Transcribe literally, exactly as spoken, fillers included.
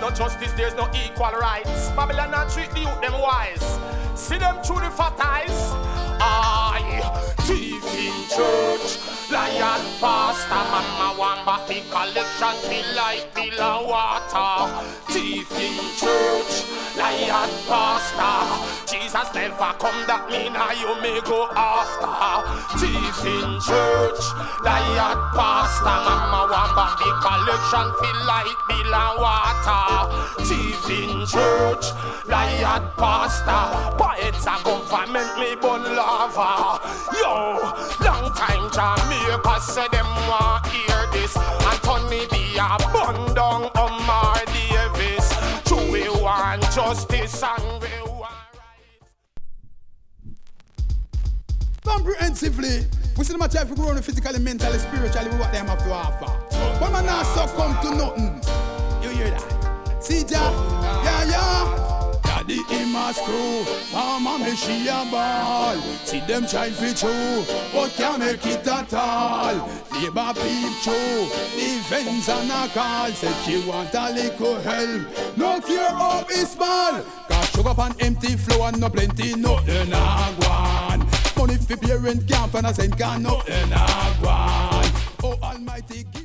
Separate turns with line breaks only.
no justice, there's no equal rights. Babylon not treat the youth them wise. See them through the fat eyes. Aye, thief in church, lion pastor, mama want back the collection, feel like bill of water. Thief in church, lion pastor, Jesus never come, that mean how you may go after. Thief in church, lion pastor, mama want back the collection, feel like bill of water. Thief in church, lion pastor, poets and government me bun lava. Yo, long time Jamaica say them want hear this. Anthony the bun down Omar Davis. True we want justice and we want right.
Comprehensively, we see them try to grow physically, mentally, spiritually, what them have to offer. But man not succumb to nothing. You hear that? See ya? Yeah, yeah. Daddy in my screw, mama me she a ball. See them try to true, but can't make it at all. Labor peep through, the vents and a call. Said she want a little help, no care how it's small. Got sugar pan empty flow and no plenty, nothing a gwan. Money for parent can't find a cent, can nothing a gwan. Oh Almighty.